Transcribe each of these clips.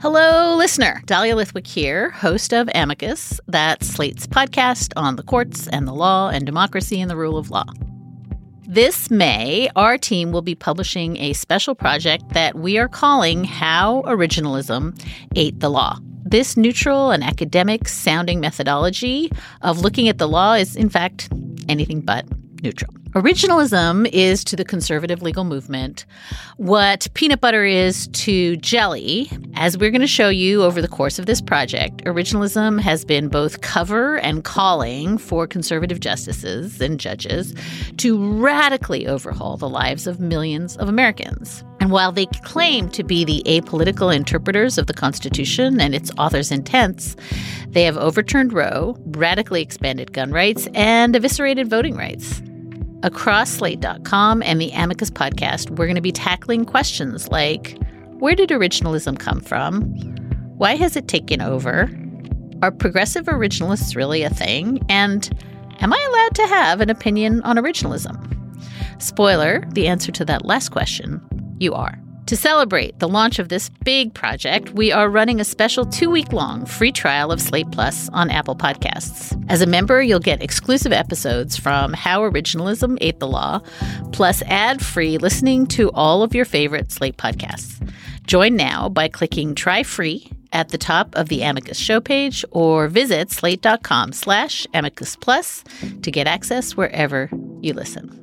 Hello, listener. Dahlia Lithwick here, host of Amicus, that's Slate's podcast on the courts and the law and democracy and the rule of law. This May, our team will be publishing a special project that we are calling How Originalism Ate the Law. This neutral and academic-sounding methodology of looking at the law is, in fact, anything but neutral. Originalism is to the conservative legal movement what peanut butter is to jelly. As we're going to show you over the course of this project, originalism has been both cover and calling for conservative justices and judges to radically overhaul the lives of millions of Americans. And while they claim to be the apolitical interpreters of the Constitution and its author's intents, they have overturned Roe, radically expanded gun rights, and eviscerated voting rights. Across Slate.com and the Amicus podcast, we're going to be tackling questions like, where did originalism come from? Why has it taken over? Are progressive originalists really a thing? And am I allowed to have an opinion on originalism? Spoiler, the answer to that last question, you are. To celebrate the launch of this big project, we are running a special 2-week-long free trial of Slate Plus on Apple Podcasts. As a member, you'll get exclusive episodes from How Originalism Ate the Law, plus ad-free listening to all of your favorite Slate podcasts. Join now by clicking Try Free at the top of the Amicus show page or visit slate.com/Amicus Plus to get access wherever you listen.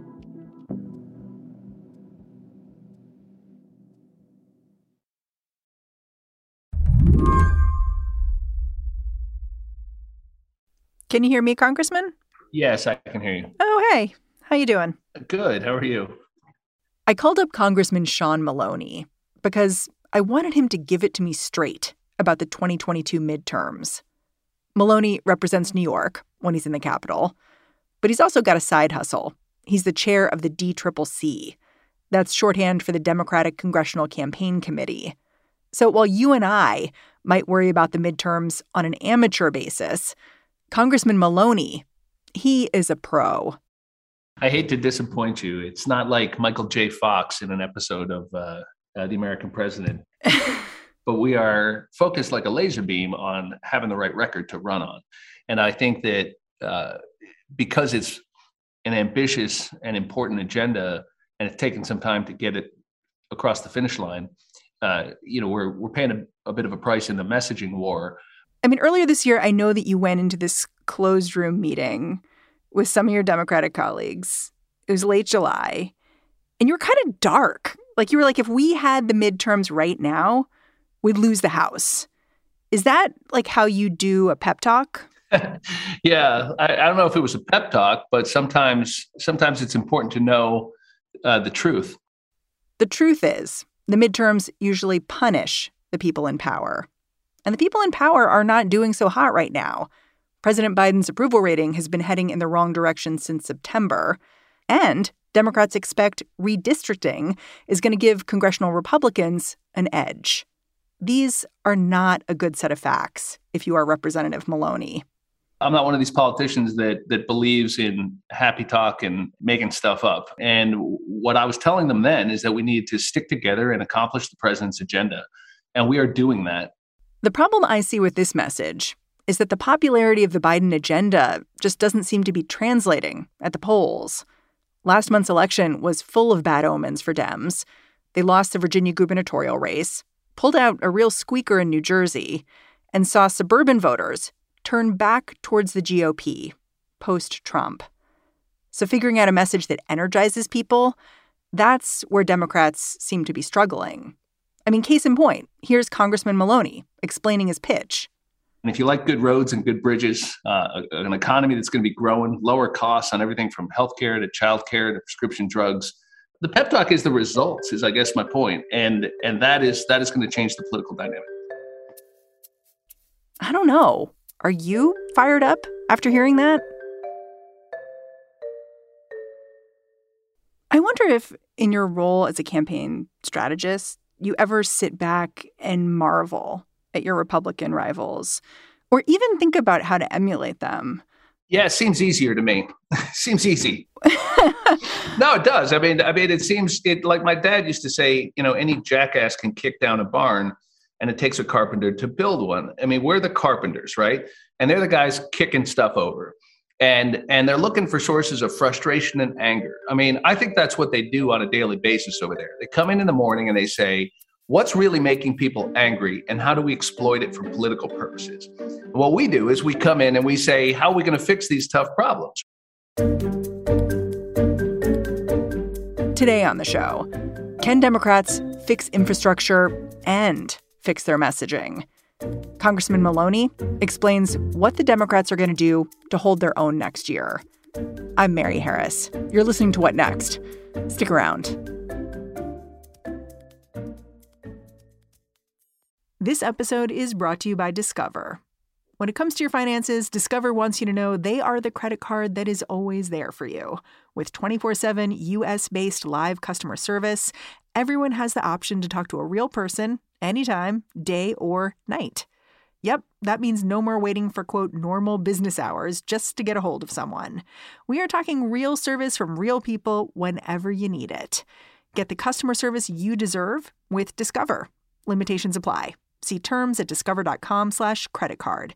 Can you hear me, Congressman? Yes, I can hear you. Oh, hey. How you doing? Good. How are you? I called up Congressman Sean Maloney because I wanted him to give it to me straight about the 2022 midterms. Maloney represents New York when he's in the Capitol, but he's also got a side hustle. He's the chair of the DCCC. That's shorthand for the Democratic Congressional Campaign Committee. So while you and I might worry about the midterms on an amateur basis, Congressman Maloney, he is a pro. I hate to disappoint you. It's not like Michael J. Fox in an episode of The American President. But we are focused like a laser beam on having the right record to run on. And I think that because it's an ambitious and important agenda, and it's taken some time to get it across the finish line, we're paying a bit of a price in the messaging war. I mean, earlier this year, I know that you went into this closed room meeting with some of your Democratic colleagues. It was late July, and you were kind of dark. Like, you were like, if we had the midterms right now, we'd lose the House. Is that like how you do a pep talk? Yeah, I don't know if it was a pep talk, but sometimes it's important to know the truth. The truth is, the midterms usually punish the people in power. And the people in power are not doing so hot right now. President Biden's approval rating has been heading in the wrong direction since September. And Democrats expect redistricting is going to give congressional Republicans an edge. These are not a good set of facts if you are Representative Maloney. I'm not one of these politicians that believes in happy talk and making stuff up. And what I was telling them then is that we need to stick together and accomplish the president's agenda. And we are doing that. The problem I see with this message is that the popularity of the Biden agenda just doesn't seem to be translating at the polls. Last month's election was full of bad omens for Dems. They lost the Virginia gubernatorial race, pulled out a real squeaker in New Jersey, and saw suburban voters turn back towards the GOP post-Trump. So figuring out a message that energizes people, that's where Democrats seem to be struggling. I mean, case in point, here's Congressman Maloney explaining his pitch. And if you like good roads and good bridges, an economy that's going to be growing, lower costs on everything from healthcare to childcare to prescription drugs, the pep talk is the results, is I guess my point. And that is going to change the political dynamic. I don't know. Are you fired up after hearing that? I wonder if in your role as a campaign strategist, you ever sit back and marvel at your Republican rivals or even think about how to emulate them. Yeah, it seems easier to me. Seems easy. No, it does. I mean, it seems like my dad used to say, any jackass can kick down a barn. and it takes a carpenter to build one. I mean, we're the carpenters, right? And they're the guys kicking stuff over. And they're looking for sources of frustration and anger. I mean, I think that's what they do on a daily basis over there. They come in the morning and they say, what's really making people angry and how do we exploit it for political purposes? And what we do is we come in and we say, how are we going to fix these tough problems? Today on the show, can Democrats fix infrastructure and fix their messaging? Congressman Maloney explains what the Democrats are going to do to hold their own next year. I'm Mary Harris. You're listening to What Next? Stick around. This episode is brought to you by Discover. When it comes to your finances, Discover wants you to know they are the credit card that is always there for you. With 24/7 U.S.-based live customer service, everyone has the option to talk to a real person anytime, day or night. Yep, that means no more waiting for, quote, normal business hours just to get a hold of someone. We are talking real service from real people whenever you need it. Get the customer service you deserve with Discover. Limitations apply. See terms at discover.com/creditcard.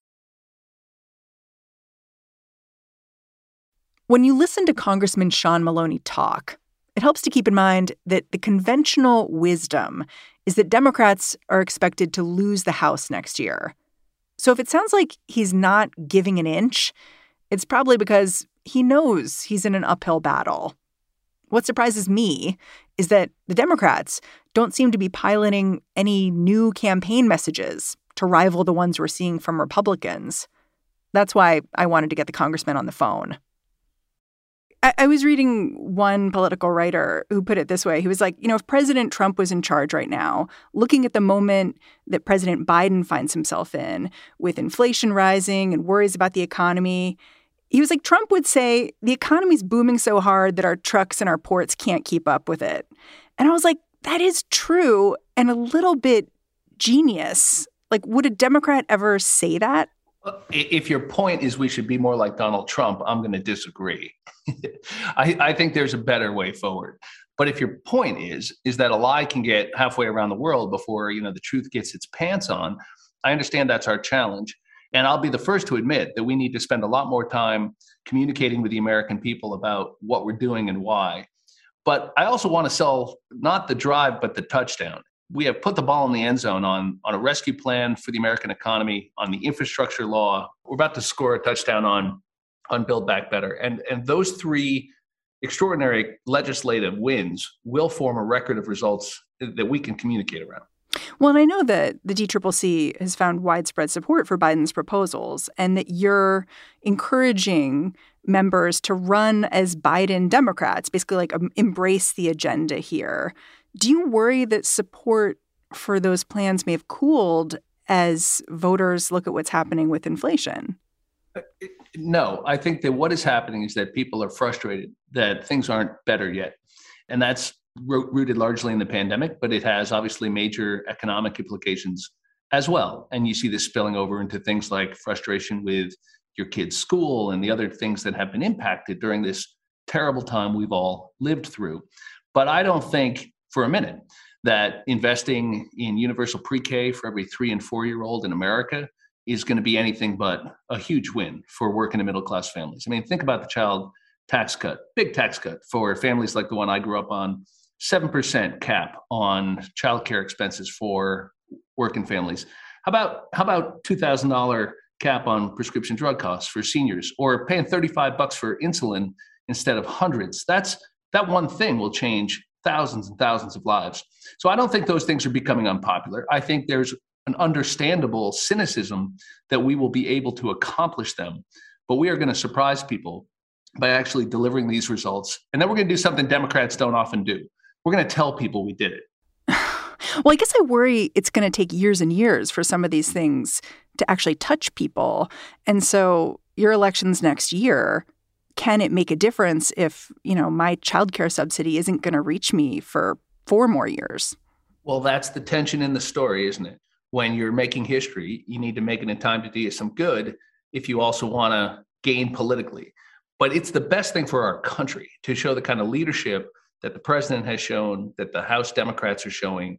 When you listen to Congressman Sean Maloney talk, it helps to keep in mind that the conventional wisdom is that Democrats are expected to lose the House next year. So if it sounds like he's not giving an inch, it's probably because he knows he's in an uphill battle. What surprises me is that the Democrats don't seem to be piloting any new campaign messages to rival the ones we're seeing from Republicans. That's why I wanted to get the congressman on the phone. I was reading one political writer who put it this way. He was like, if President Trump was in charge right now, looking at the moment that President Biden finds himself in with inflation rising and worries about the economy, he was like, Trump would say the economy's booming so hard that our trucks and our ports can't keep up with it. And I was like, that is true and a little bit genius. Like, would a Democrat ever say that? If your point is we should be more like Donald Trump, I'm going to disagree. I think there's a better way forward. But if your point is that a lie can get halfway around the world before, the truth gets its pants on, I understand that's our challenge. And I'll be the first to admit that we need to spend a lot more time communicating with the American people about what we're doing and why. But I also want to sell not the drive, but the touchdown. We have put the ball in the end zone on a rescue plan for the American economy, on the infrastructure law. We're about to score a touchdown on Build Back Better. And those three extraordinary legislative wins will form a record of results that we can communicate around. Well, and I know that the DCCC has found widespread support for Biden's proposals and that you're encouraging members to run as Biden Democrats, basically like embrace the agenda here. Do you worry that support for those plans may have cooled as voters look at what's happening with inflation? No, I think that what is happening is that people are frustrated that things aren't better yet. And that's rooted largely in the pandemic, but it has obviously major economic implications as well. And you see this spilling over into things like frustration with your kid's school and the other things that have been impacted during this terrible time we've all lived through. But I don't think for a minute that investing in universal pre-K for every 3 and 4-year-old in America is going to be anything but a huge win for working and middle class families. I mean, think about the child tax cut, big tax cut for families like the one I grew up on, 7% cap on childcare expenses for working families. How about $2,000 cap on prescription drug costs for seniors, or paying $35 for insulin instead of hundreds? That one thing will change thousands and thousands of lives. So I don't think those things are becoming unpopular. I think there's an understandable cynicism that we will be able to accomplish them, but we are going to surprise people by actually delivering these results. And then we're going to do something Democrats don't often do. We're going to tell people we did it. Well, I guess I worry it's going to take years and years for some of these things to actually touch people. And so your elections next year, can it make a difference if, my childcare subsidy isn't going to reach me for 4 more years? Well, that's the tension in the story, isn't it? When you're making history, you need to make it in time to do you some good if you also want to gain politically. But it's the best thing for our country to show the kind of leadership that the president has shown, that the House Democrats are showing,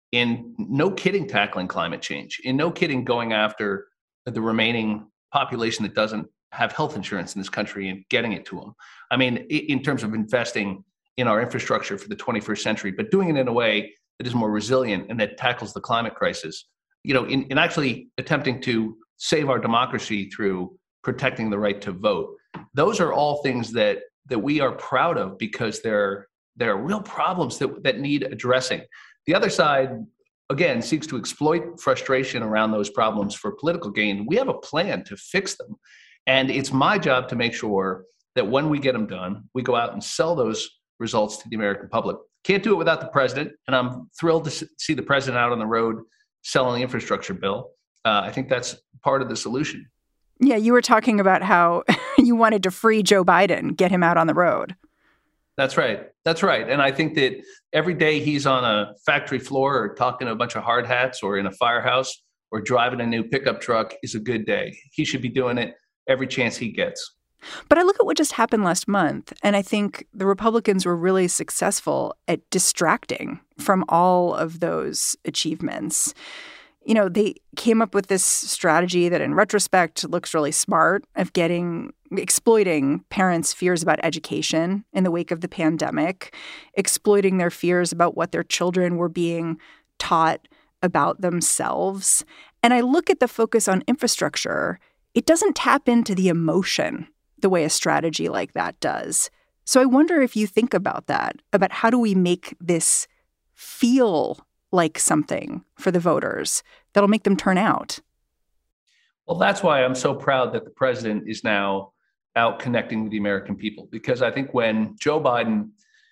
in no kidding tackling climate change, in no kidding going after the remaining population that doesn't have health insurance in this country and getting it to them. I mean, in terms of investing in our infrastructure for the 21st century, but doing it in a way that is more resilient and that tackles the climate crisis, in actually attempting to save our democracy through protecting the right to vote. Those are all things that we are proud of because there are real problems that need addressing. The other side, again, seeks to exploit frustration around those problems for political gain. We have a plan to fix them. And it's my job to make sure that when we get them done, we go out and sell those results to the American public. Can't do it without the president. And I'm thrilled to see the president out on the road selling the infrastructure bill. I think that's part of the solution. Yeah, you were talking about how you wanted to free Joe Biden, get him out on the road. That's right. That's right. And I think that every day he's on a factory floor or talking to a bunch of hard hats or in a firehouse or driving a new pickup truck is a good day. He should be doing it every chance he gets. But I look at what just happened last month, and I think the Republicans were really successful at distracting from all of those achievements. They came up with this strategy that in retrospect looks really smart of exploiting parents' fears about education in the wake of the pandemic, exploiting their fears about what their children were being taught about themselves. And I look at the focus on infrastructure. It doesn't tap into the emotion the way a strategy like that does. So I wonder if you think about that, about how do we make this feel like something for the voters that'll make them turn out? Well, that's why I'm so proud that the president is now out connecting with the American people, because I think when Joe Biden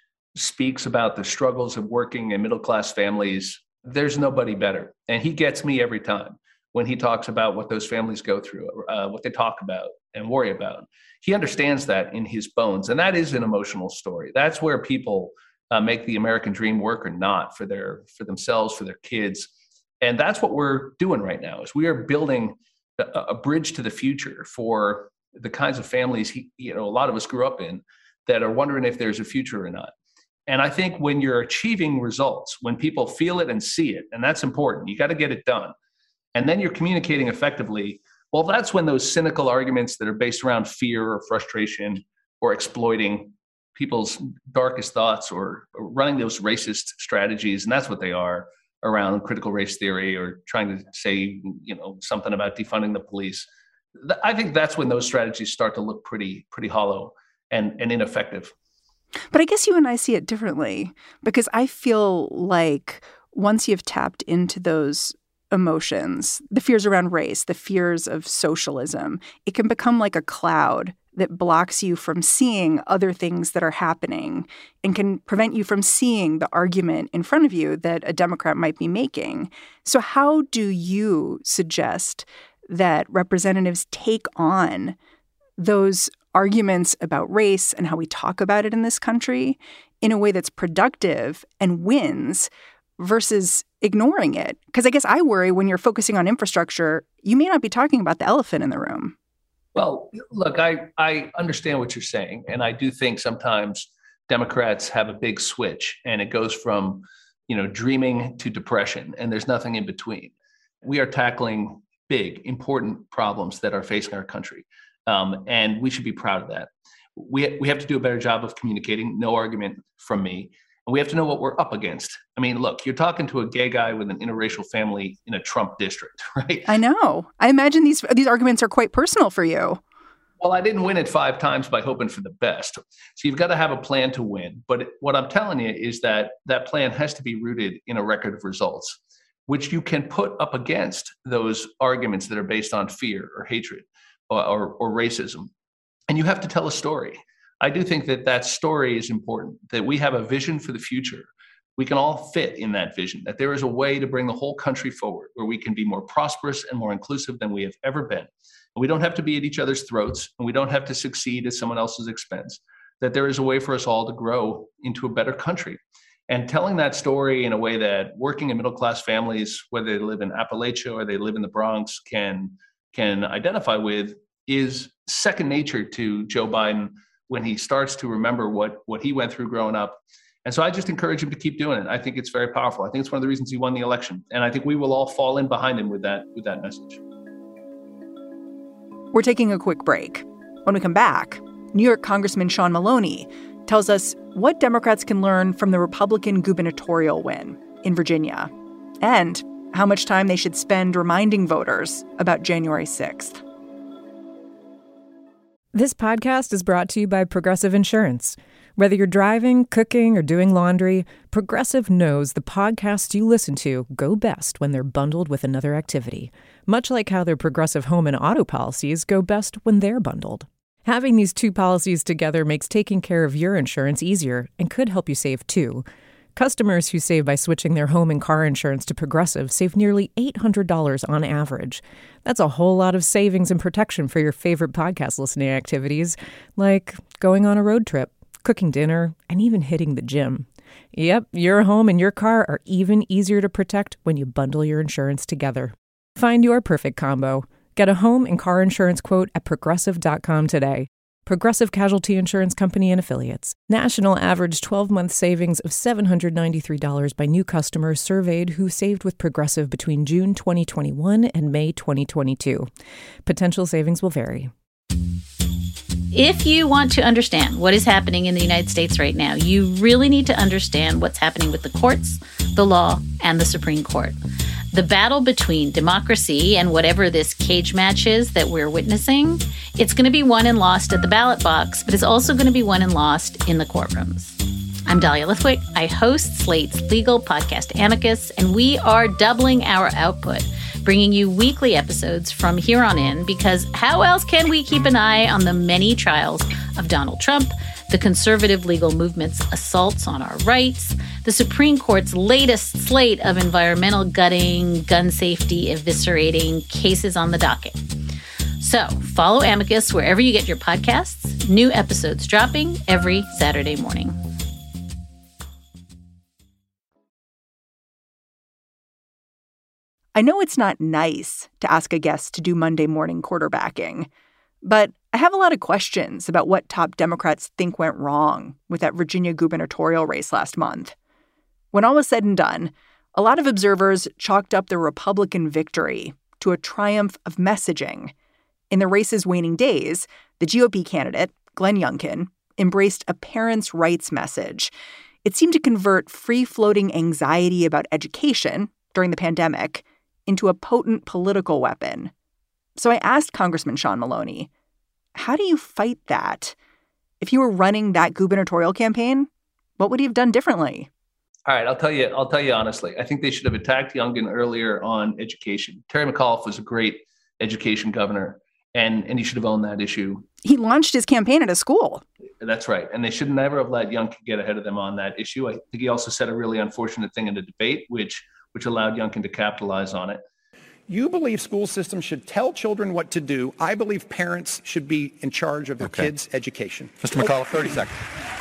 speaks about the struggles of working and middle-class families, there's nobody better. And he gets me every time when he talks about what those families go through, what they talk about and worry about. He understands that in his bones. And that is an emotional story. That's where people make the American dream work or not for themselves, for their kids. And that's what we're doing right now is we are building a bridge to the future for the kinds of families, a lot of us grew up in that are wondering if there's a future or not. And I think when you're achieving results, when people feel it and see it, and that's important, you got to get it done. And then you're communicating effectively. Well, that's when those cynical arguments that are based around fear or frustration or exploiting people's darkest thoughts or running those racist strategies, and that's what they are around critical race theory or trying to say, something about defunding the police. I think that's when those strategies start to look pretty hollow and ineffective. But I guess you and I see it differently because I feel like once you've tapped into those emotions, the fears around race, the fears of socialism, it can become like a cloud that blocks you from seeing other things that are happening and can prevent you from seeing the argument in front of you that a Democrat might be making. So how do you suggest that representatives take on those arguments about race and how we talk about it in this country in a way that's productive and wins versus ignoring it? Because I guess I worry when you're focusing on infrastructure, you may not be talking about the elephant in the room. Well, look, I understand what you're saying. And I do think sometimes Democrats have a big switch and it goes from, dreaming to depression and there's nothing in between. We are tackling big, important problems that are facing our country. And we should be proud of that. We have to do a better job of communicating, no argument from me. And we have to know what we're up against. I mean, look, you're talking to a gay guy with an interracial family in a Trump district, right? I know. I imagine these arguments are quite personal for you. Well, I didn't win it 5 times by hoping for the best. So you've got to have a plan to win. But what I'm telling you is that that plan has to be rooted in a record of results, which you can put up against those arguments that are based on fear or hatred or racism. And you have to tell a story. I do think that story is important, that we have a vision for the future. We can all fit in that vision, that there is a way to bring the whole country forward where we can be more prosperous and more inclusive than we have ever been. And we don't have to be at each other's throats, and we don't have to succeed at someone else's expense, that there is a way for us all to grow into a better country. And telling that story in a way that working and middle-class families, whether they live in Appalachia or they live in the Bronx, can identify with is second nature to Joe Biden when he starts to remember what he went through growing up And so I just encourage him to keep doing it. I think it's very powerful. I think it's one of the reasons he won the election. And I think we will all fall in behind him with that message. We're taking a quick break. When we come back, New York Congressman Sean Maloney tells us what Democrats can learn from the Republican gubernatorial win in Virginia and how much time they should spend reminding voters about January 6th. This podcast is brought to you by Progressive Insurance. Whether you're driving, cooking, or doing laundry, Progressive knows the podcasts you listen to go best when they're bundled with another activity, much like how their Progressive home and auto policies go best when they're bundled. Having these two policies together makes taking care of your insurance easier and could help you save, too. Customers who save by switching their home and car insurance to Progressive save nearly $800 on average. That's a whole lot of savings and protection for your favorite podcast listening activities, like going on a road trip, cooking dinner, and even hitting the gym. Yep, your home and your car are even easier to protect when you bundle your insurance together. Find your perfect combo. Get a home and car insurance quote at Progressive.com today. Progressive Casualty Insurance Company and Affiliates. National average 12-month savings of $793 by new customers surveyed who saved with Progressive between June 2021 and May 2022. Potential savings will vary. If you want to understand what is happening in the United States right now, you really need to understand what's happening with the courts, the law, and the Supreme Court. The battle between democracy and whatever this cage match is that we're witnessing, it's going to be won and lost at the ballot box, but it's also going to be won and lost in the courtrooms. I'm Dahlia Lithwick. I host Slate's legal podcast Amicus, and we are doubling our output, bringing you weekly episodes from here on in, because how else can we keep an eye on the many trials of Donald Trump, the conservative legal movement's assaults on our rights, the Supreme Court's latest slate of environmental gutting, gun safety eviscerating cases on the docket. So follow Amicus wherever you get your podcasts. New episodes dropping every Saturday morning. I know it's not nice to ask a guest to do Monday morning quarterbacking, but I have a lot of questions about what top Democrats think went wrong with that Virginia gubernatorial race last month. When all was said and done, a lot of observers chalked up the Republican victory to a triumph of messaging. In the race's waning days, the GOP candidate, Glenn Youngkin, embraced a parents' rights message. It seemed to convert free-floating anxiety about education during the pandemic into a potent political weapon. So I asked Congressman Sean Maloney, how do you fight that? If you were running that gubernatorial campaign, what would you have done differently? All right, I'll tell you honestly. I think they should have attacked Youngkin earlier on education. Terry McAuliffe was a great education governor, and he should have owned that issue. He launched his campaign at a school. That's right. And they should never have let Youngkin get ahead of them on that issue. I think he also said a really unfortunate thing in the debate, which allowed Youngkin to capitalize on it. You believe school systems should tell children what to do. I believe parents should be in charge of their kids' education. Mr. McAuliffe, 30 seconds.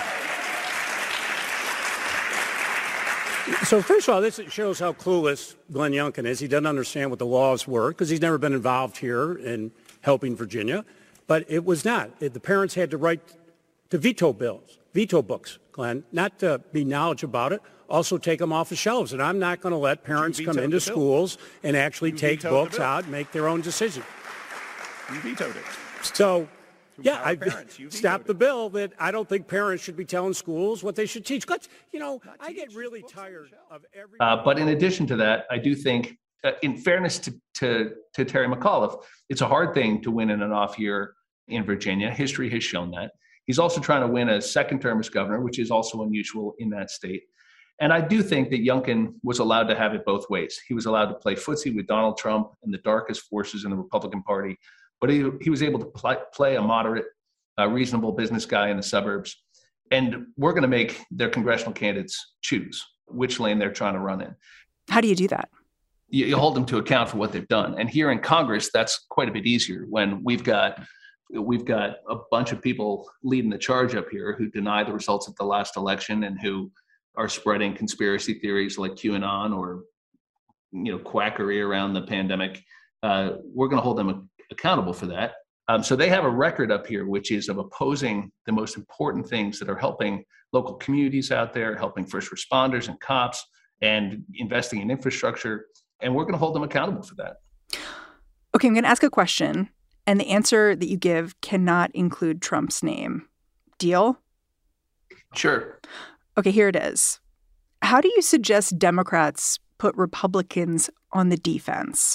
So first of all, this shows how clueless Glenn Youngkin is. He doesn't understand what the laws were because he's never been involved here in helping Virginia. But it was not. The parents had to write the veto books, Glenn, not to be knowledgeable about it. Also take them off the shelves. And I'm not going to let parents come into schools and actually take books out and make their own decision. You vetoed it. So, yeah, I stopped the bill that I don't think parents should be telling schools what they should teach. But, I get really tired of every... But in addition to that, I do think, in fairness to Terry McAuliffe, it's a hard thing to win in an off year in Virginia. History has shown that. He's also trying to win a second term as governor, which is also unusual in that state. And I do think that Youngkin was allowed to have it both ways. He was allowed to play footsie with Donald Trump and the darkest forces in the Republican Party, but he was able to play a moderate, reasonable business guy in the suburbs. And we're going to make their congressional candidates choose which lane they're trying to run in. How do you do that? You hold them to account for what they've done. And here in Congress, that's quite a bit easier when we've got a bunch of people leading the charge up here who deny the results of the last election and who are spreading conspiracy theories like QAnon or, quackery around the pandemic. We're going to hold them accountable for that. So they have a record up here, which is of opposing the most important things that are helping local communities out there, helping first responders and cops, and investing in infrastructure. And we're going to hold them accountable for that. Okay, I'm going to ask a question, and the answer that you give cannot include Trump's name. Deal? Sure. Okay, here it is. How do you suggest Democrats put Republicans on the defense?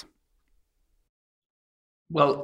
Well,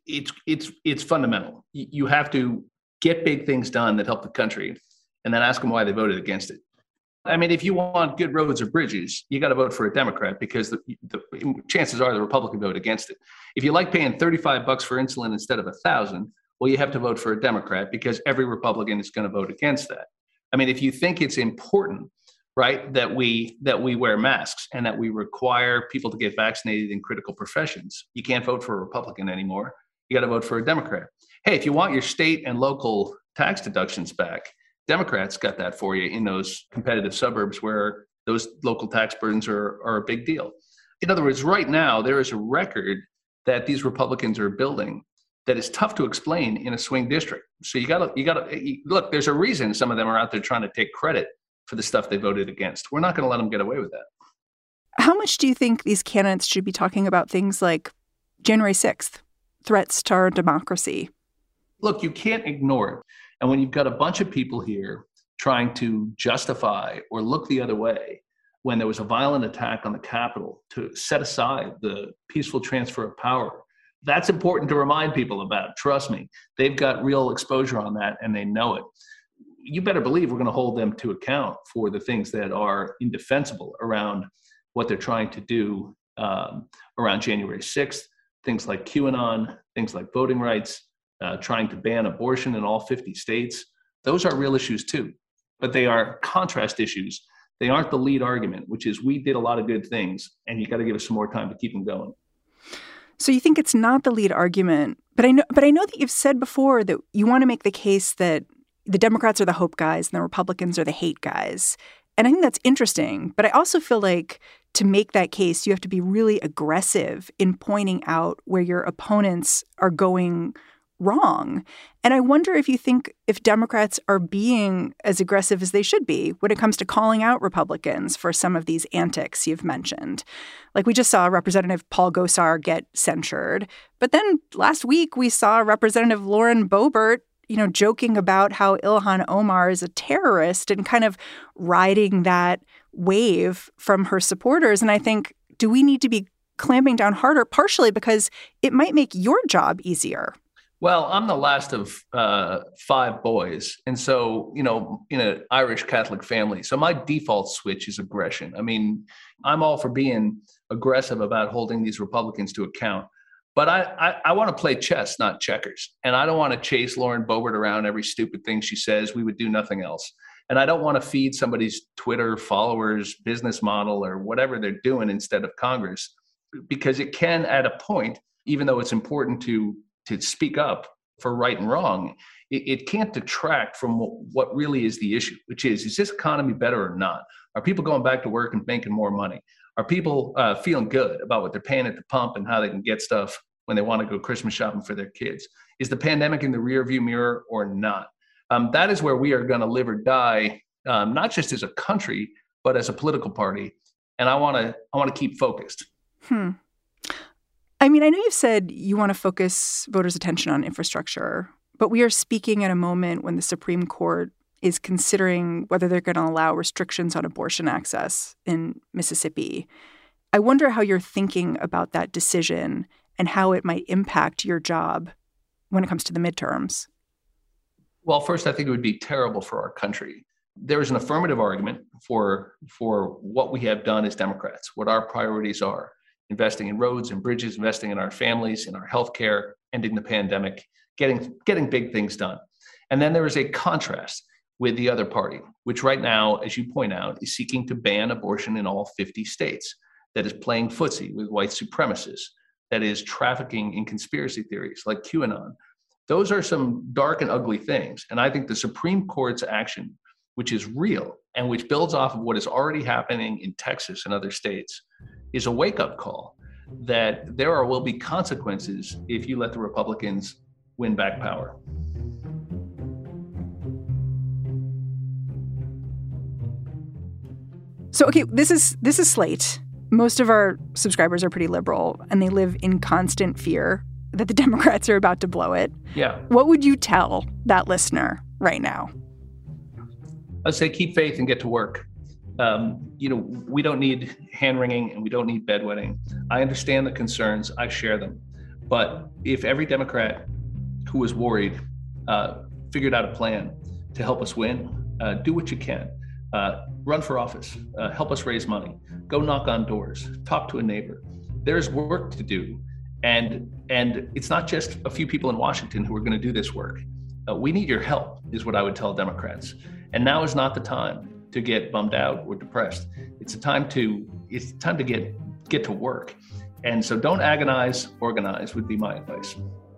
it's fundamental. You have to get big things done that help the country, and then ask them why they voted against it. I mean, if you want good roads or bridges, you got to vote for a Democrat, because the chances are the Republican vote against it. If you like paying $35 for insulin instead of $1,000, well, you have to vote for a Democrat, because every Republican is going to vote against that. I mean, if you think it's important, right, that we wear masks and that we require people to get vaccinated in critical professions, you can't vote for a Republican anymore. You got to vote for a Democrat. Hey, if you want your state and local tax deductions back, Democrats got that for you in those competitive suburbs where those local tax burdens are a big deal. In other words, right now, there is a record that these Republicans are building that is tough to explain in a swing district. So you gotta look, there's a reason some of them are out there trying to take credit for the stuff they voted against. We're not going to let them get away with that. How much do you think these candidates should be talking about things like January 6th, threats to our democracy? Look, you can't ignore it. And when you've got a bunch of people here trying to justify or look the other way when there was a violent attack on the Capitol to set aside the peaceful transfer of power, that's important to remind people about. Trust me, they've got real exposure on that and they know it. You better believe we're going to hold them to account for the things that are indefensible around what they're trying to do around January 6th, things like QAnon, things like voting rights, trying to ban abortion in all 50 states. Those are real issues too, but they are contrast issues. They aren't the lead argument, which is we did a lot of good things and you got to give us some more time to keep them going. So you think it's not the lead argument, but I know that you've said before that you want to make the case that the Democrats are the hope guys and the Republicans are the hate guys. And I think that's interesting. But I also feel like to make that case, you have to be really aggressive in pointing out where your opponents are going wrong. And I wonder if you think if Democrats are being as aggressive as they should be when it comes to calling out Republicans for some of these antics you've mentioned. Like we just saw Representative Paul Gosar get censured. But then last week we saw Representative Lauren Boebert, joking about how Ilhan Omar is a terrorist and kind of riding that wave from her supporters. And I think, do we need to be clamping down harder, partially because it might make your job easier? Well, I'm the last of 5 boys. And so, in an Irish Catholic family, so my default switch is aggression. I mean, I'm all for being aggressive about holding these Republicans to account. But I want to play chess, not checkers. And I don't want to chase Lauren Boebert around every stupid thing she says. We would do nothing else. And I don't want to feed somebody's Twitter followers business model or whatever they're doing instead of Congress, because it can, at a point, even though it's important to speak up for right and wrong, it can't detract from what really is the issue, which is this economy better or not? Are people going back to work and making more money? Are people feeling good about what they're paying at the pump and how they can get stuff when they want to go Christmas shopping for their kids? Is the pandemic in the rearview mirror or not? That is where we are going to live or die, not just as a country, but as a political party. And I want to keep focused. I mean, I know you've said you want to focus voters' attention on infrastructure, but we are speaking at a moment when the Supreme Court is considering whether they're going to allow restrictions on abortion access in Mississippi. I wonder how you're thinking about that decision and how it might impact your job when it comes to the midterms. Well, first, I think it would be terrible for our country. There is an affirmative argument for what we have done as Democrats, what our priorities are. Investing in roads and bridges, investing in our families, in our healthcare, ending the pandemic, getting big things done. And then there is a contrast with the other party, which right now, as you point out, is seeking to ban abortion in all 50 states, that is playing footsie with white supremacists, that is trafficking in conspiracy theories like QAnon. Those are some dark and ugly things. And I think the Supreme Court's action, which is real and which builds off of what is already happening in Texas and other states, is a wake-up call that there will be consequences if you let the Republicans win back power. So, OK, this is Slate. Most of our subscribers are pretty liberal, and they live in constant fear that the Democrats are about to blow it. Yeah. What would you tell that listener right now? I'd say keep faith and get to work. We don't need hand-wringing and we don't need bedwetting. I understand the concerns. I share them. But if every Democrat who was worried figured out a plan to help us win, do what you can. Run for office. Help us raise money. Go knock on doors. Talk to a neighbor. There's work to do. And it's not just a few people in Washington who are going to do this work. We need your help, is what I would tell Democrats. And now is not the time to get bummed out or depressed. It's time to get to work. And so don't agonize, organize would be my advice.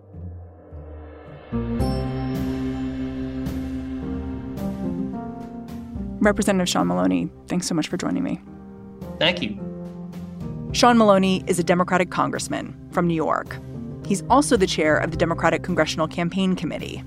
Representative Sean Maloney, thanks so much for joining me. Thank you. Sean Maloney is a Democratic congressman from New York. He's also the chair of the Democratic Congressional Campaign Committee.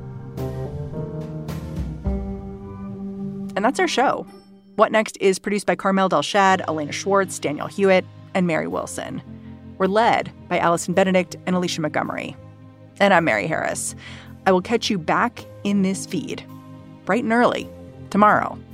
And that's our show. What Next is produced by Carmel Delshad, Elena Schwartz, Daniel Hewitt, and Mary Wilson. We're led by Allison Benedict and Alicia Montgomery. And I'm Mary Harris. I will catch you back in this feed bright and early tomorrow.